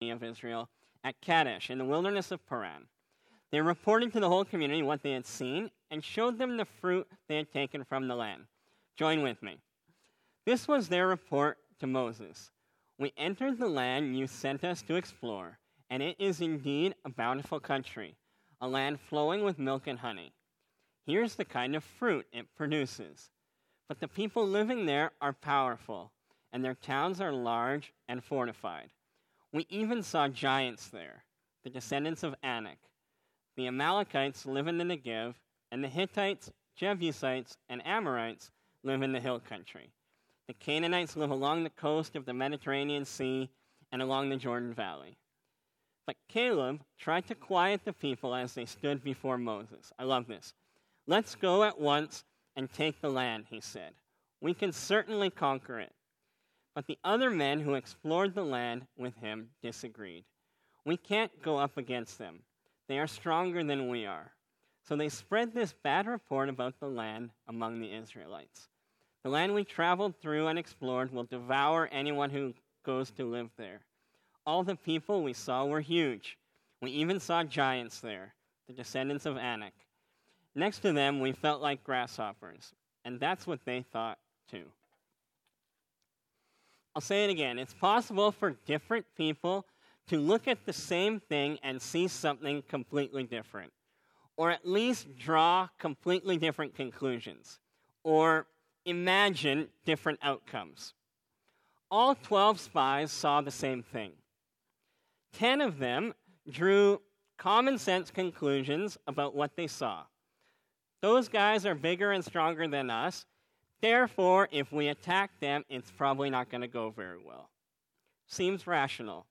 army of Israel at Kadesh in the wilderness of Paran. They reported to the whole community what they had seen and showed them the fruit they had taken from the land. Join with me. This was their report to Moses. We entered the land you sent us to explore, and it is indeed a bountiful country, a land flowing with milk and honey. Here's the kind of fruit it produces. But the people living there are powerful, and their towns are large and fortified. We even saw giants there, the descendants of Anak. The Amalekites live in the Negev, and the Hittites, Jebusites, and Amorites live in the hill country. The Canaanites live along the coast of the Mediterranean Sea and along the Jordan Valley. But Caleb tried to quiet the people as they stood before Moses. I love this. Let's go at once and take the land, he said. We can certainly conquer it. But the other men who explored the land with him disagreed. We can't go up against them. They are stronger than we are. So they spread this bad report about the land among the Israelites. The land we traveled through and explored will devour anyone who goes to live there. All the people we saw were huge. We even saw giants there, the descendants of Anak. Next to them, we felt like grasshoppers, and that's what they thought too. I'll say it again. It's possible for different people to look at the same thing and see something completely different, or at least draw completely different conclusions, or imagine different outcomes. All 12 spies saw the same thing. 10 of them drew common sense conclusions about what they saw. Those guys are bigger and stronger than us. Therefore, if we attack them, it's probably not going to go very well. Seems rational.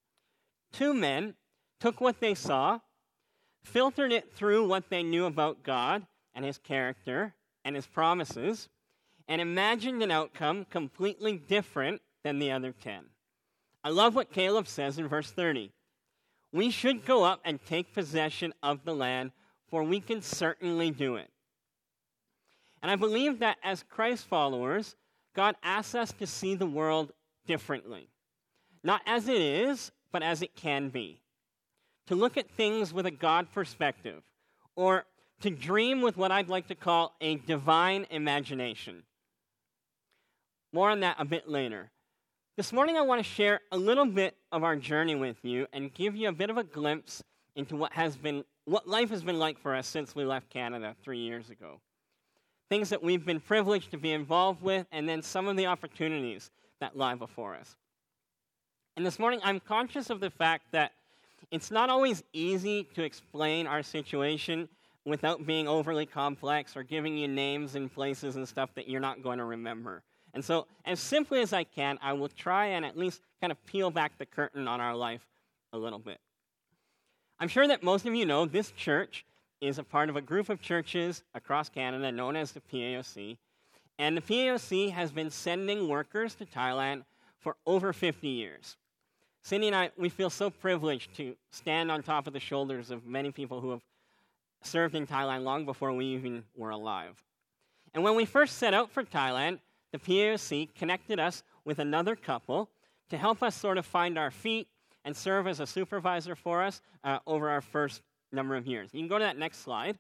2 men took what they saw, filtered it through what they knew about God and his character and his promises, and imagined an outcome completely different than the other 10. I love what Caleb says in verse 30. We should go up and take possession of the land, for we can certainly do it. And I believe that as Christ followers, God asks us to see the world differently. Not as it is, but as it can be. To look at things with a God perspective, or to dream with what I'd like to call a divine imagination. More on that a bit later. This morning I want to share a little bit of our journey with you and give you a bit of a glimpse into what life has been like for us since we left Canada 3 years ago. Things that we've been privileged to be involved with, and then some of the opportunities that lie before us. And this morning, I'm conscious of the fact that it's not always easy to explain our situation without being overly complex or giving you names and places and stuff that you're not going to remember. And so, as simply as I can, I will try and at least kind of peel back the curtain on our life a little bit. I'm sure that most of you know this church is a part of a group of churches across Canada known as the PAOC. And the PAOC has been sending workers to Thailand for over 50 years. Cindy and I, we feel so privileged to stand on top of the shoulders of many people who have served in Thailand long before we even were alive. And when we first set out for Thailand, the PAOC connected us with another couple to help us sort of find our feet and serve as a supervisor for us over our first number of years. You can go to that next slide.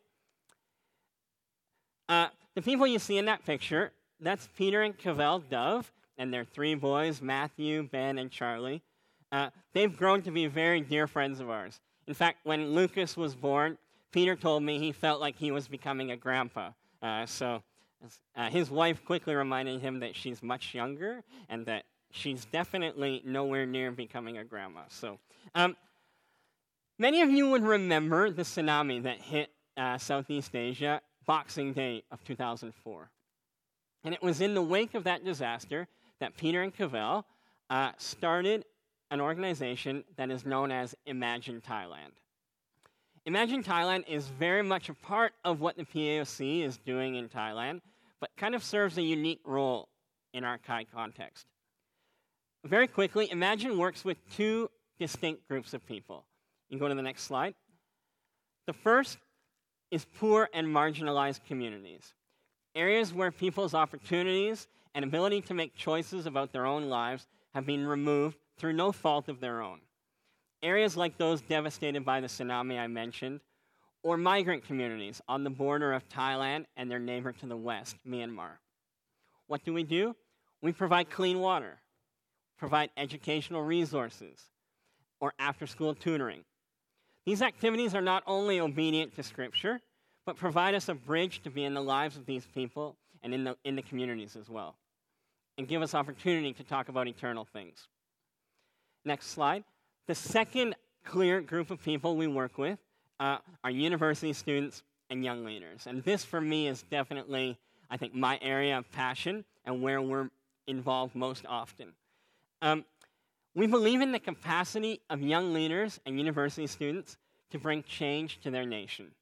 The people you see in that picture, that's Peter and Cavell Dove and their 3 boys, Matthew, Ben, and Charlie. They've grown to be very dear friends of ours. In fact, when Lucas was born, Peter told me he felt like he was becoming a grandpa. So his wife quickly reminded him that she's much younger and that she's definitely nowhere near becoming a grandma. So many of you would remember the tsunami that hit Southeast Asia Boxing Day of 2004. And it was in the wake of that disaster that Peter and Cavell started an organization that is known as Imagine Thailand. Imagine Thailand is very much a part of what the PAOC is doing in Thailand, but kind of serves a unique role in our Thai context. Very quickly, Imagine works with 2 distinct groups of people. You can go to the next slide. The first is poor and marginalized communities, areas where people's opportunities and ability to make choices about their own lives have been removed through no fault of their own. areas like those devastated by the tsunami I mentioned, or migrant communities on the border of Thailand and their neighbor to the west, Myanmar. What do? We provide clean water, provide educational resources, or after-school tutoring. These activities are not only obedient to Scripture, but provide us a bridge to be in the lives of these people and in the communities as well, and give us opportunity to talk about eternal things. Next slide. The second clear group of people we work with are university students and young leaders. And this, for me, is definitely, I think, my area of passion and where we're involved most often. We believe in the capacity of young leaders and university students to bring change to their nation.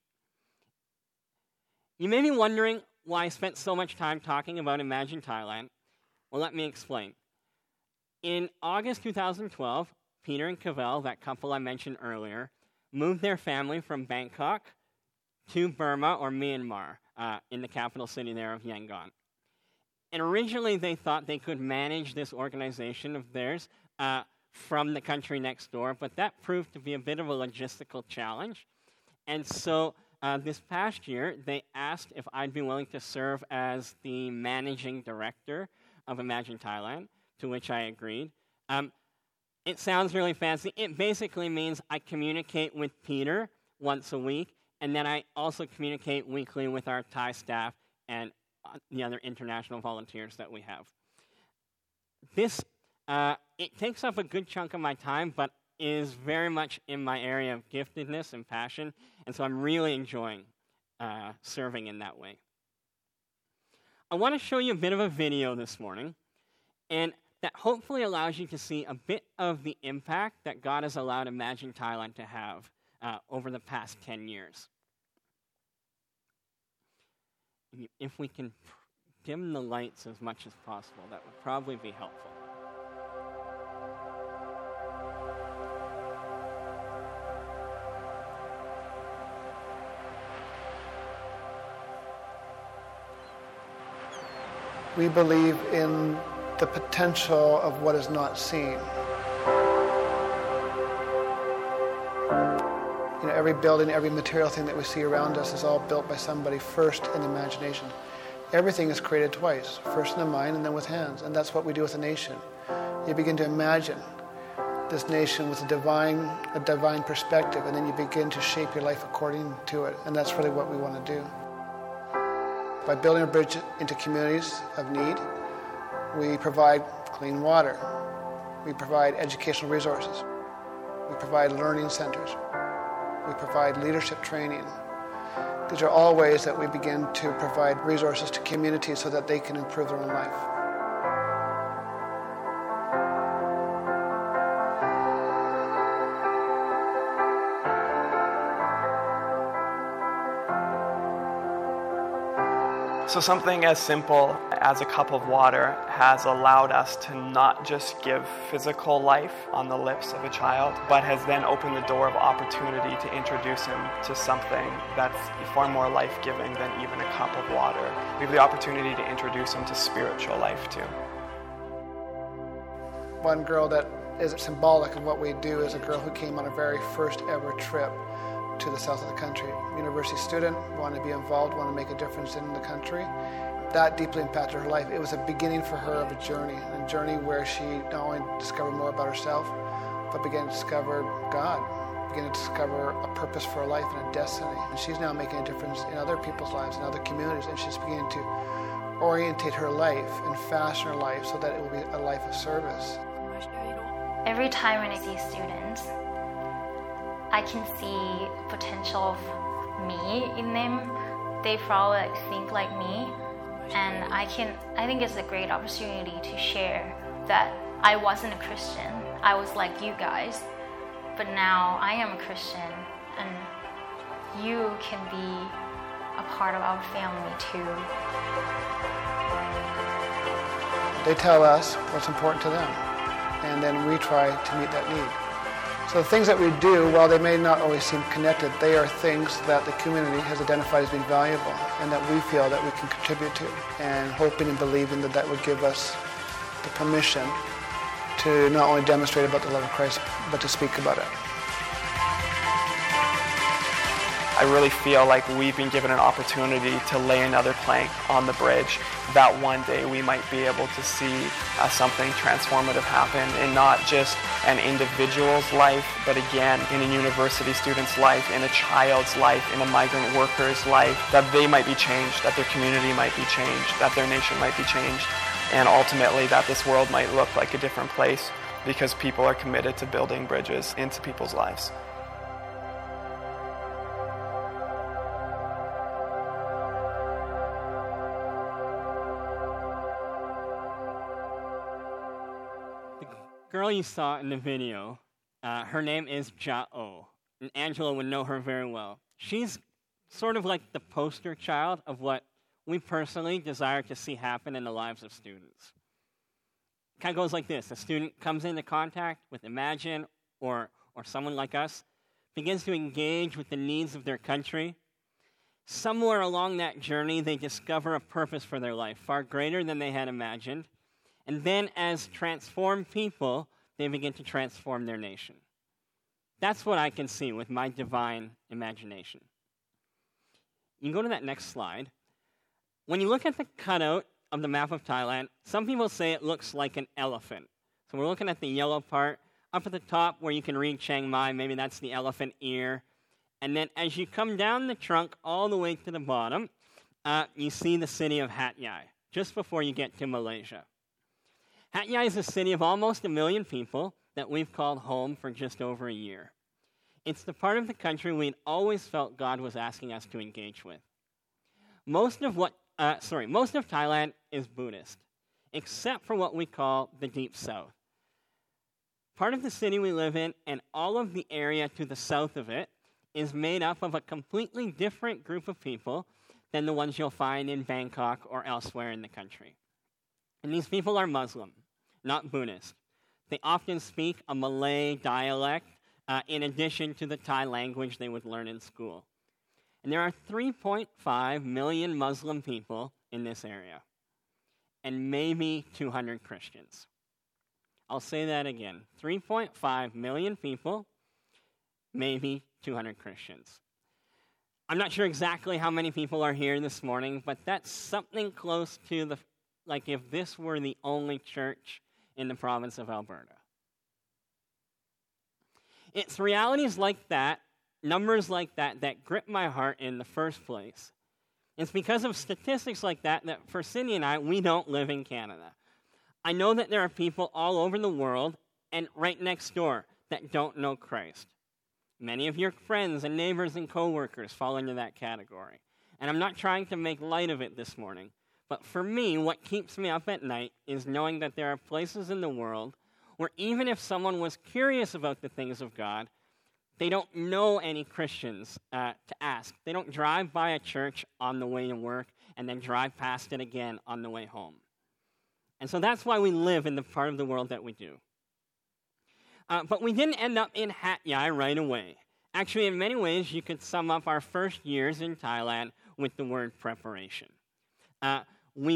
You may be wondering why I spent so much time talking about Imagine Thailand. Well, let me explain. In August 2012, Peter and Cavell, that couple I mentioned earlier, moved their family from Bangkok to Burma or Myanmar, in the capital city there of Yangon. And originally they thought they could manage this organization of theirs from the country next door, but that proved to be a bit of a logistical challenge. And so this past year, they asked if I'd be willing to serve as the managing director of Imagine Thailand, to which I agreed. It sounds really fancy. It basically means I communicate with Peter once a week, and then I also communicate weekly with our Thai staff and the other international volunteers that we have. This, it takes up a good chunk of my time, but is very much in my area of giftedness and passion, and so I'm really enjoying serving in that way. I want to show you a bit of a video this morning, and that hopefully allows you to see a bit of the impact that God has allowed Imagine Thailand to have over the past 10 years. If we can dim the lights as much as possible, that would probably be helpful. We believe in the potential of what is not seen. You know, every building, every material thing that we see around us is all built by somebody first in imagination. Everything is created twice, first in the mind and then with hands, and that's what we do with a nation. You begin to imagine this nation with a divine perspective, and then you begin to shape your life according to it, and that's really what we want to do. By building a bridge into communities of need, we provide clean water. We provide educational resources. We provide learning centers. We provide leadership training. These are all ways that we begin to provide resources to communities so that they can improve their own life. So something as simple as a cup of water has allowed us to not just give physical life on the lips of a child, but has then opened the door of opportunity to introduce him to something that's far more life-giving than even a cup of water. We have the opportunity to introduce him to spiritual life too. One girl that is symbolic of what we do is a girl who came on a very first ever trip to the south of the country. University student, wanted to be involved, wanted to make a difference in the country. That deeply impacted her life. It was a beginning for her of a journey where she not only discovered more about herself, but began to discover God, began to discover a purpose for her life and a destiny. And she's now making a difference in other people's lives, in other communities, and she's beginning to orientate her life and fashion her life so that it will be a life of service. Every time when I see students, I can see potential of me in them. They probably think like me, and I think it's a great opportunity to share that I wasn't a Christian. I was like you guys, but now I am a Christian, and you can be a part of our family too. They tell us what's important to them, and then we try to meet that need. So the things that we do, while they may not always seem connected, they are things that the community has identified as being valuable and that we feel that we can contribute to, and hoping and believing that that would give us the permission to to not only demonstrate about the love of Christ, but to speak about it. I really feel like we've been given an opportunity to lay another plank on the bridge, that one day we might be able to see something transformative happen in not just an individual's life, but again, in a university student's life, in a child's life, in a migrant worker's life, that they might be changed, that their community might be changed, that their nation might be changed, and ultimately that this world might look like a different place because people are committed to building bridges into people's lives. Girl you saw in the video, her name is Ja-O, and Angela would know her very well. She's sort of like the poster child of what we personally desire to see happen in the lives of students. It kind of goes like this. A student comes into contact with Imagine or someone like us, begins to engage with the needs of their country. Somewhere along that journey, they discover a purpose for their life, far greater than they had imagined. And then as transformed people, they begin to transform their nation. That's what I can see with my divine imagination. You can go to that next slide. When you look at the cutout of the map of Thailand, some people say it looks like an elephant. So we're looking at the yellow part. Up at the top where you can read Chiang Mai, maybe that's the elephant ear. And then as you come down the trunk all the way to the bottom, you see the city of Hat Yai, just before you get to Malaysia. Hat Yai is a city of almost 1 million people that we've called home for just over a year. It's the part of the country we'd always felt God was asking us to engage with. Most of Thailand is Buddhist, except for what we call the Deep South. Part of the city we live in and all of the area to the south of it is made up of a completely different group of people than the ones you'll find in Bangkok or elsewhere in the country. And these people are Muslim, not Buddhist. They often speak a Malay dialect in addition to the Thai language they would learn in school. And there are 3.5 million Muslim people in this area, and maybe 200 Christians. I'll say that again. 3.5 million people, maybe 200 Christians. I'm not sure exactly how many people are here this morning, but that's something close to like if this were the only church in the province of Alberta. It's realities like that, numbers like that, that grip my heart in the first place. It's because of statistics like that for Cindy and I, we don't live in Canada. I know that there are people all over the world and right next door that don't know Christ. Many of your friends and neighbors and coworkers fall into that category. And I'm not trying to make light of it this morning. But for me, what keeps me up at night is knowing that there are places in the world where even if someone was curious about the things of God, they don't know any Christians to ask. They don't drive by a church on the way to work and then drive past it again on the way home. And so that's why we live in the part of the world that we do. But we didn't end up in Hat Yai right away. Actually, in many ways, you could sum up our first years in Thailand with the word preparation. We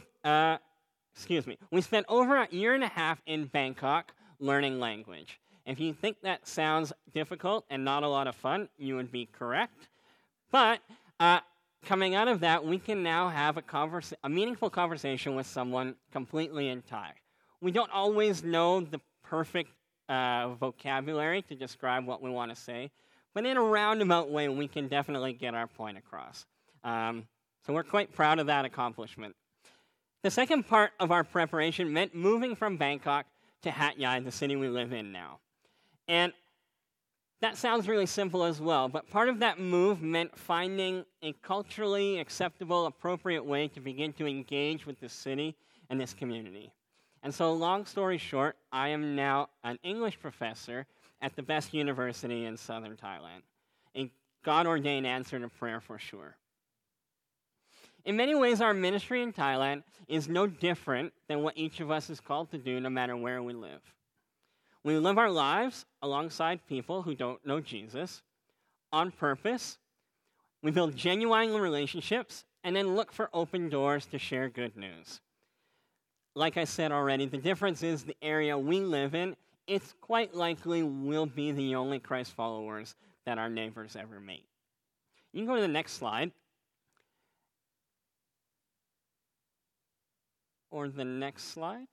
spent over a year and a half in Bangkok learning language. If you think that sounds difficult and not a lot of fun, you would be correct. But coming out of that, we can now have a meaningful conversation with someone completely in Thai. We don't always know the perfect vocabulary to describe what we want to say, but in a roundabout way, we can definitely get our point across. So we're quite proud of that accomplishment. The second part of our preparation meant moving from Bangkok to Hat Yai, the city we live in now. And that sounds really simple as well, but part of that move meant finding a culturally acceptable, appropriate way to begin to engage with this city and this community. And so, long story short, I am now an English professor at the best university in southern Thailand. A God-ordained answer to prayer for sure. In many ways, our ministry in Thailand is no different than what each of us is called to do no matter where we live. We live our lives alongside people who don't know Jesus on purpose. We build genuine relationships and then look for open doors to share good news. like I said already, the difference is the area we live in, it's quite likely we'll be the only Christ followers that our neighbors ever meet. You can go to the next slide. Or the next slide.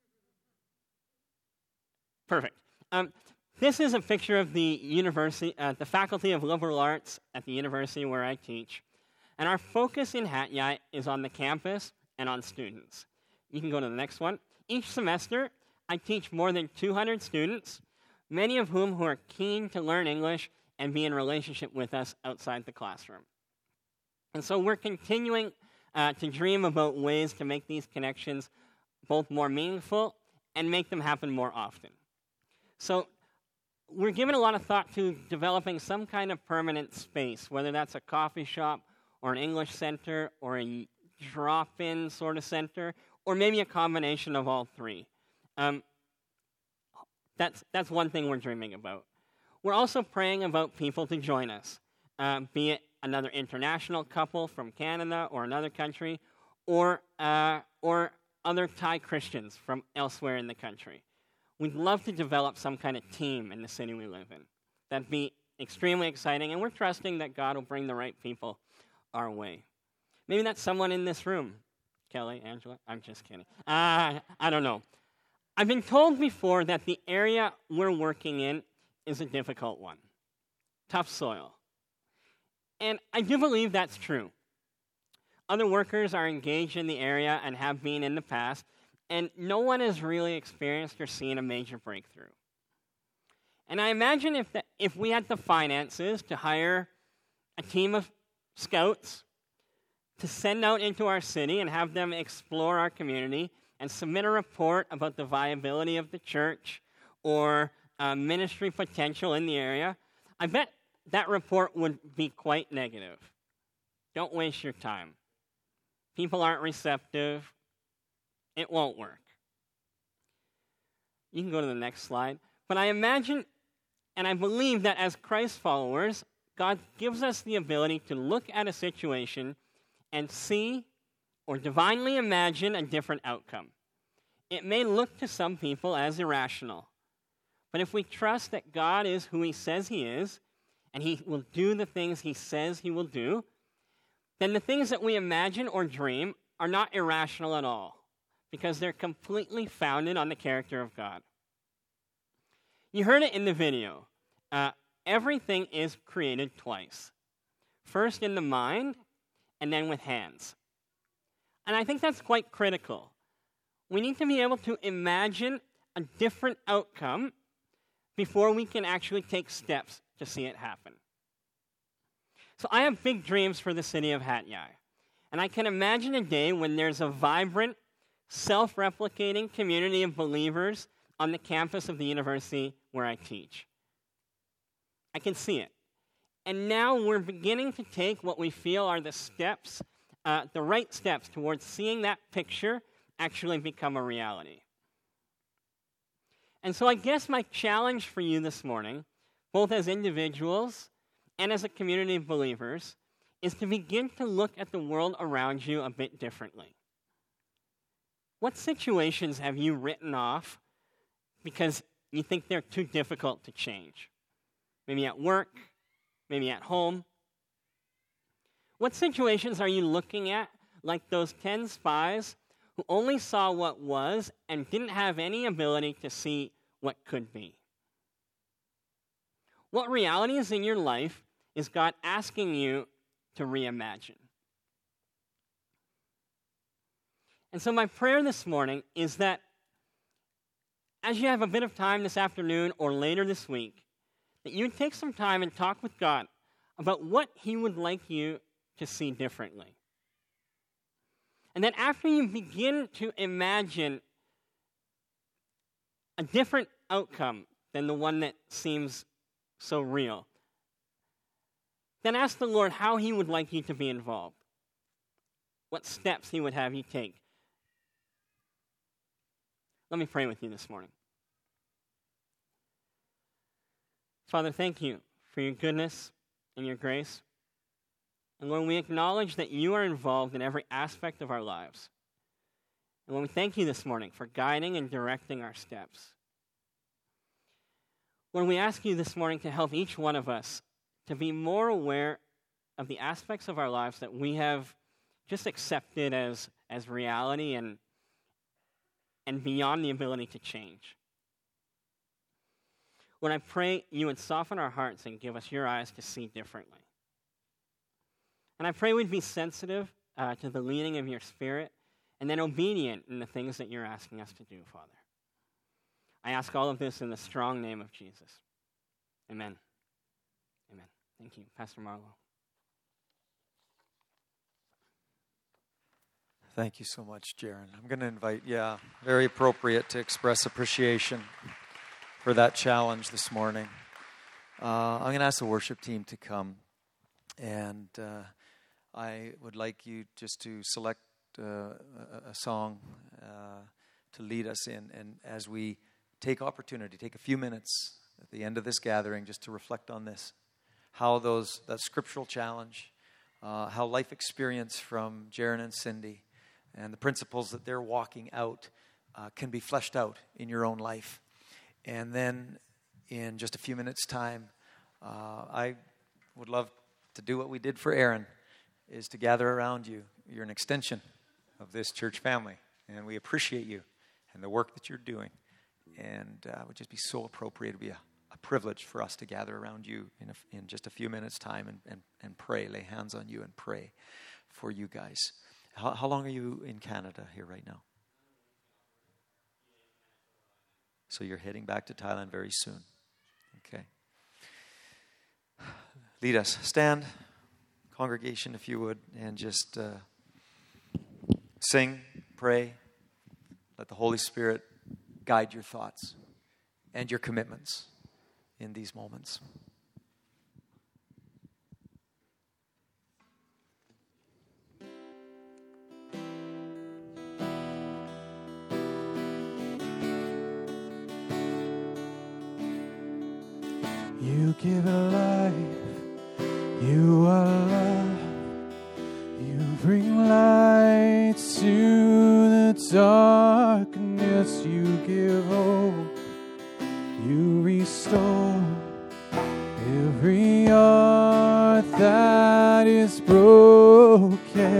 Perfect. This is a picture of the university, the Faculty of Liberal Arts at the university where I teach. And our focus in Hat Yai is on the campus and on students. You can go to the next one. Each semester, I teach more than 200 students, many of whom who are keen to learn English and be in relationship with us outside the classroom. And so we're continuing to dream about ways to make these connections both more meaningful and make them happen more often. So we're giving a lot of thought to developing some kind of permanent space, whether that's a coffee shop or an English center or a drop-in sort of center, or maybe a combination of all three. That's one thing we're dreaming about. We're also praying about people to join us, be it another international couple from Canada or another country, or other Thai Christians from elsewhere in the country. We'd love to develop some kind of team in the city we live in. That'd be extremely exciting, and we're trusting that God will bring the right people our way. Maybe that's someone in this room. Kelly, Angela? I'm just kidding. I don't know. I've been told before that the area we're working in is a difficult one. Tough soil. And I do believe that's true. Other workers are engaged in the area and have been in the past, and no one has really experienced or seen a major breakthrough. And I imagine if we had the finances to hire a team of scouts to send out into our city and have them explore our community and submit a report about the viability of the church or ministry potential in the area, I bet that report would be quite negative. Don't waste your time. People aren't receptive. It won't work. You can go to the next slide. But I imagine and I believe that as Christ followers, God gives us the ability to look at a situation and see or divinely imagine a different outcome. It may look to some people as irrational, but if we trust that God is who He says He is, and He will do the things He says He will do, then the things that we imagine or dream are not irrational at all, because they're completely founded on the character of God. You heard it in the video. Everything is created twice. First in the mind, and then with hands. And I think that's quite critical. We need to be able to imagine a different outcome before we can actually take steps to see it happen. So I have big dreams for the city of Hat Yai. And I can imagine a day when there's a vibrant, self-replicating community of believers on the campus of the university where I teach. I can see it. And now we're beginning to take what we feel are the steps, the right steps towards seeing that picture actually become a reality. And so I guess my challenge for you this morning, both as individuals and as a community of believers, is to begin to look at the world around you a bit differently. What situations have you written off because you think they're too difficult to change? Maybe at work, maybe at home. What situations are you looking at like those 10 spies who only saw what was and didn't have any ability to see what could be? What realities in your life is God asking you to reimagine? And so my prayer this morning is that as you have a bit of time this afternoon or later this week, that you would take some time and talk with God about what He would like you to see differently. And then after you begin to imagine a different outcome than the one that seems so real, then ask the Lord how He would like you to be involved, what steps He would have you take. Let me pray with you this morning. Father, thank you for your goodness and your grace. And Lord, we acknowledge that you are involved in every aspect of our lives. And Lord, we thank you this morning for guiding and directing our steps. Lord, we ask you this morning to help each one of us to be more aware of the aspects of our lives that we have just accepted as reality and beyond the ability to change. Lord, I pray you would soften our hearts and give us your eyes to see differently. And I pray we'd be sensitive to the leading of your Spirit and then obedient in the things that you're asking us to do, Father. I ask all of this in the strong name of Jesus. Amen. Amen. Thank you. Pastor Marlowe. Thank you so much, Jaron. I'm going to invite, very appropriate to express appreciation for that challenge this morning. I'm going to ask the worship team to come, and I would like you just to select a song to lead us in, and as we take a few minutes at the end of this gathering just to reflect on this, how that scriptural challenge, how life experience from Jaron and Cindy, and the principles that they're walking out can be fleshed out in your own life. And then in just a few minutes' time, I would love to do what we did for Aaron, is to gather around you. You're an extension of this church family, and we appreciate you and the work that you're doing. And it would just be so appropriate. It would be a privilege for us to gather around you in just a few minutes' time and pray, lay hands on you and pray for you guys. How long are you in Canada here right now? So you're heading back to Thailand very soon. Okay. Lead us. Stand, congregation, if you would, and just sing, pray. Let the Holy Spirit guide your thoughts and your commitments in these moments. You give life, you are love, you bring light to the darkness, you give hope, you restore every heart that is broken.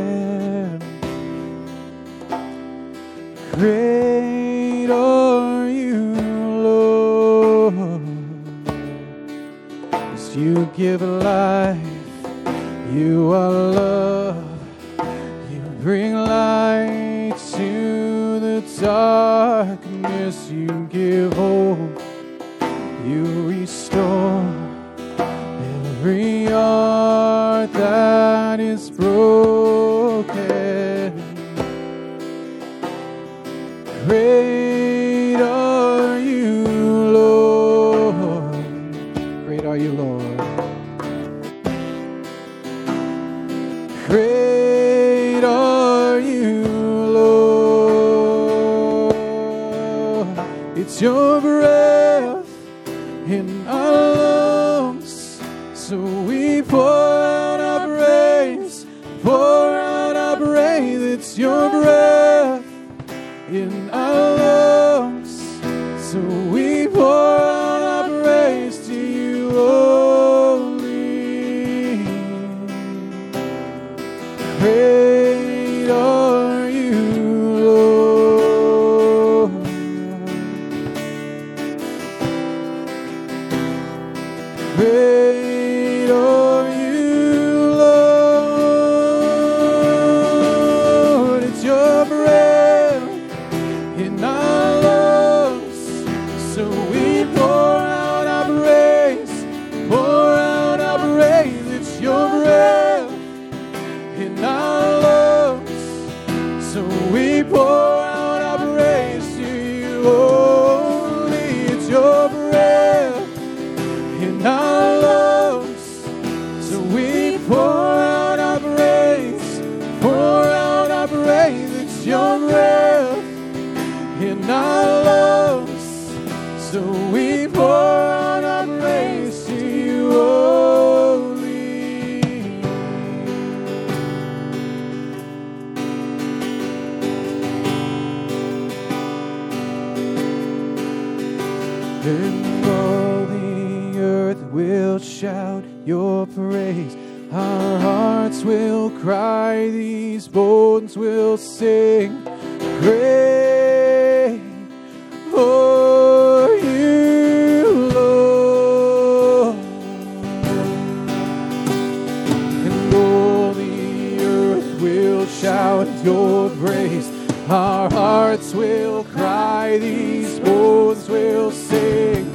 Great are you, Lord. You give life, you are love, you bring light to the darkness, you give hope, you restore every heart that is broken. Great are you, Lord. Great are you, Lord. Great are you, Lord. It's your breath in our lungs, so we pour out our praise, pour out our praise. It's your breath in our lungs, so we pour out our praise to you only. Great are you, Lord. Great are you, Lord. It's your breath in our lungs, so we pour out our praise, pour out our praise. It's your breath in our lungs, so we pour out our praise to you only. It's your breath in our lungs, so we pour out our praise, pour out our praise. It's your breath in our lungs, so we pour out our praise to you only. will shout your praise. Our hearts will cry, these bones will sing. Great are you, Lord. And all the earth will shout your praise. Our hearts will cry, these bones will sing.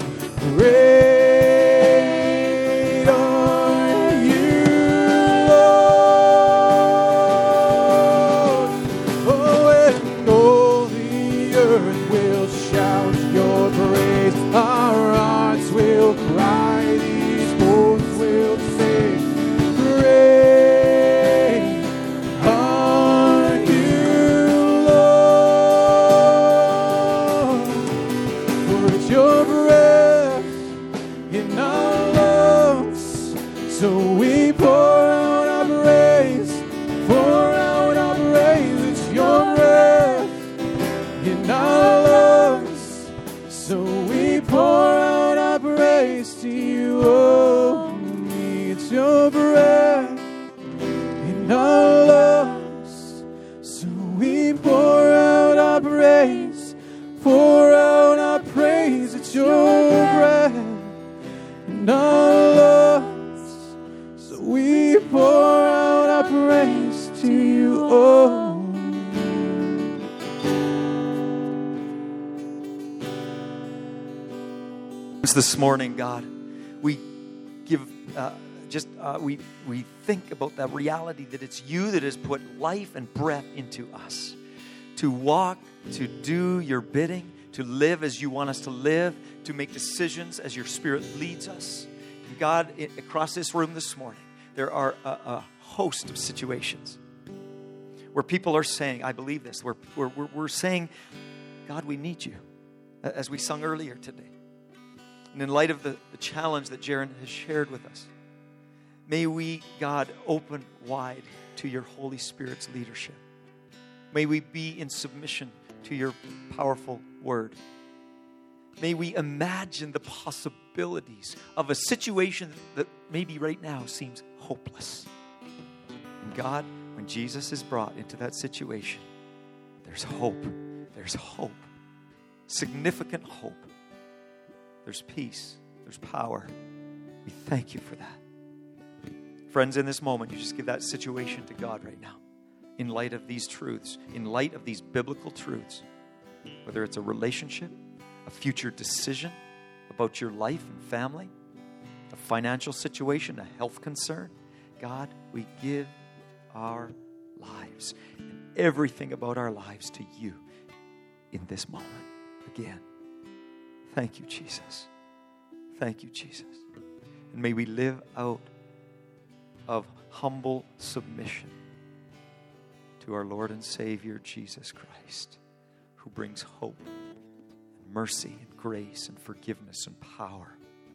Great are you, Lord. Oh, and all the earth will shout your praise. Our hearts will cry, these bones will sing. Great are you, Lord. For it's your breath in our lungs, so we pour out our praise, pour out our praise. It's your breath in our lungs, so we pour out our praise to you only. It's your breath in our lungs, so we pour out our praise, pour out our praise. It's your breath in our lungs, so we pour out our praise to you only. This morning, God, we give we think about that reality that it's you that has put life and breath into us to walk, to do your bidding, to live as you want us to live, to make decisions as your Spirit leads us. And God, across this room this morning, there are a host of situations where people are saying, I believe this, we're saying, God, we need you, as we sung earlier today. And in light of the challenge that Jaron has shared with us, may we, God, open wide to your Holy Spirit's leadership. May we be in submission to your powerful word. May we imagine the possibilities of a situation that maybe right now seems hopeless. And God, when Jesus is brought into that situation, there's hope. There's hope. Significant hope. There's peace. There's power. We thank you for that. Friends, in this moment, you just give that situation to God right now. In light of these truths, in light of these biblical truths, whether it's a relationship, a future decision about your life and family, a financial situation, a health concern, God, we give our lives and everything about our lives to you in this moment. Again, thank you, Jesus. Thank you, Jesus. And may we live out of humble submission to our Lord and Savior, Jesus Christ, who brings hope and mercy and grace and forgiveness and power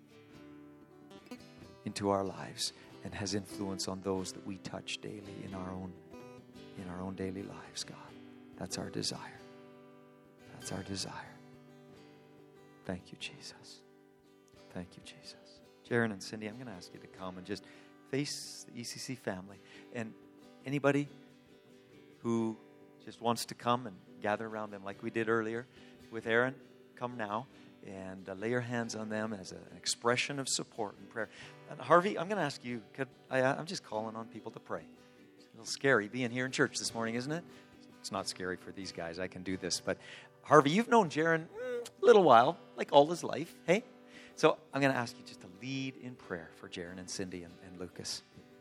into our lives and has influence on those that we touch daily in our own daily lives, God. That's our desire. That's our desire. Thank you, Jesus. Thank you, Jesus. Jaron and Cindy, I'm going to ask you to come and just face the ECC family. And anybody who just wants to come and gather around them like we did earlier with Aaron, come now and lay your hands on them as an expression of support and prayer. And Harvey, I'm going to ask you, I'm just calling on people to pray. It's a little scary being here in church this morning, isn't it? It's not scary for these guys. I can do this. But Harvey, you've known Jaron a little while, like all his life, hey? So I'm going to ask you just to lead in prayer for Jaron and Cindy and Lucas.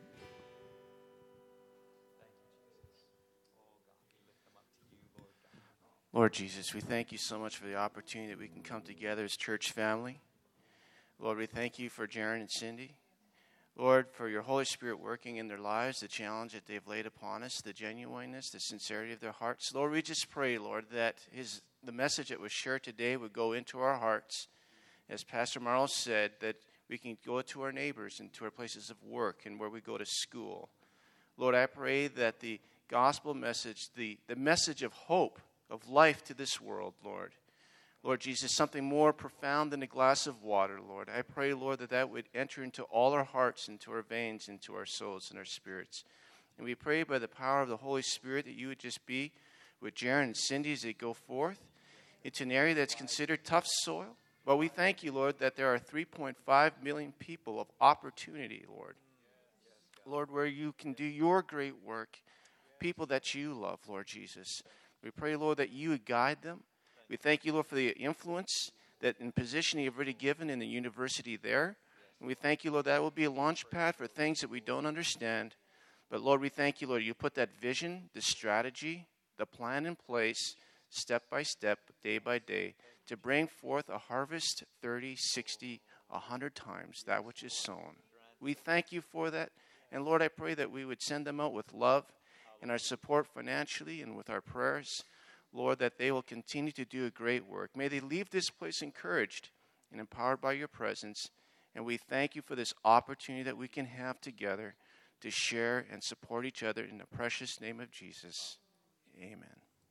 Lord Jesus, we thank you so much for the opportunity that we can come together as church family. Lord, we thank you for Jaron and Cindy. Lord, for your Holy Spirit working in their lives, the challenge that they've laid upon us, the genuineness, the sincerity of their hearts. Lord, we just pray, Lord, that the message that was shared today would go into our hearts. As Pastor Marl said, that we can go to our neighbors and to our places of work and where we go to school. Lord, I pray that the gospel message, the message of hope, of life to this world, Lord, Lord Jesus, something more profound than a glass of water, Lord. I pray, Lord, that that would enter into all our hearts, into our veins, into our souls and our spirits. And we pray by the power of the Holy Spirit that you would just be with Jaron and Cindy as they go forth into an area that's considered tough soil. But we thank you, Lord, that there are 3.5 million people of opportunity, Lord. Lord, where you can do your great work, people that you love, Lord Jesus. We pray, Lord, that you would guide them. We thank you, Lord, for the influence that in position you've already given in the university there. And we thank you, Lord, that will be a launch pad for things that we don't understand. But, Lord, we thank you, Lord, you put that vision, the strategy, the plan in place, step by step, day by day, to bring forth a harvest 30, 60, 100 times that which is sown. We thank you for that. And, Lord, I pray that we would send them out with love and our support financially and with our prayers. Lord, that they will continue to do a great work. May they leave this place encouraged and empowered by your presence. And we thank you for this opportunity that we can have together to share and support each other in the precious name of Jesus. Amen. Amen.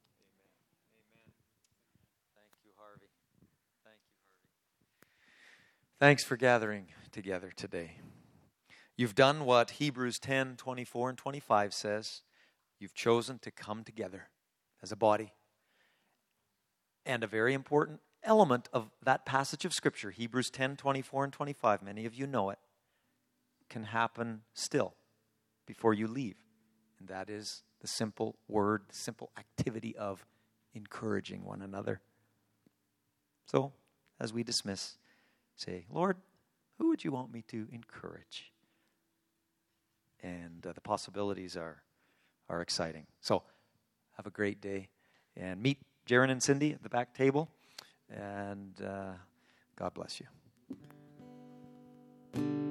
Thank you, Harvey. Thank you, Harvey. Thanks for gathering together today. You've done what Hebrews 10, 24 and 25 says. You've chosen to come together as a body. And a very important element of that passage of Scripture, Hebrews 10, 24 and 25, many of you know it, can happen still before you leave. And that is the simple word, the simple activity of encouraging one another. So, as we dismiss, say, Lord, who would you want me to encourage? And the possibilities are exciting. So, have a great day and meet Jaron and Cindy at the back table. And God bless you.